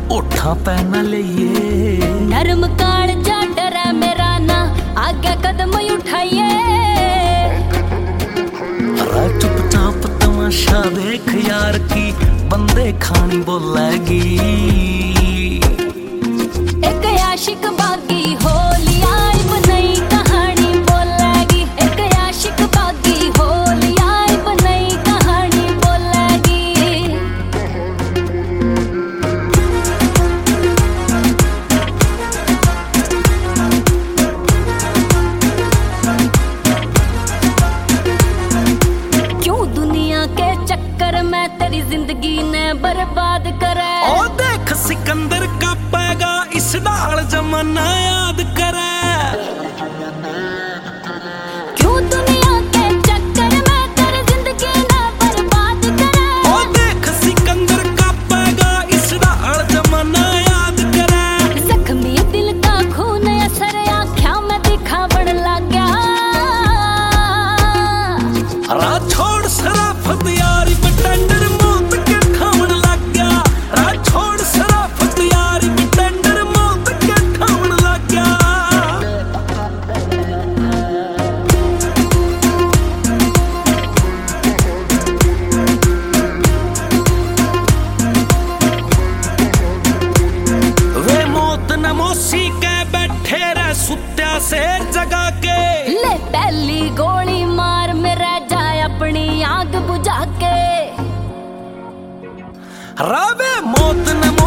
ओठा पैना लिए नरम काल जा डरे मेरा ना आगे कदम उठाइए। चुपचाप तमाशा देख यार की बंदे खानी बोलेगी। एक आशिक बागी होली आई नई कहानी बोलेगी। एक आशिक बागी होली आई नई कहानी बोलेगी। क्यों दुनिया के चक्कर में तेरी जिंदगी ने बर्बाद करे। ओ देख सिकंदर का पैगा इस डाल जमाना याद करे। क्यों दुनिया के चक्कर में तेरी जिंदगी ने बर्बाद करे। ओ देख सिकंदर का पैगा इस डाल जमाना याद करे। जख्मी दिल का खून असर आँखों में दिखावण लग गया। रात छोड़ शराफत यारी बटेंडर मौत के खावन लग गया। रात छोड़ शराफत यारी बटेंडर मौत के खावन लग गया। वे मौत नमोसी के बैठे रह सुत्या से जगा के। ले पहली गोली मार में रह जाए अपनी आग बुझा के। रावे मौत नमो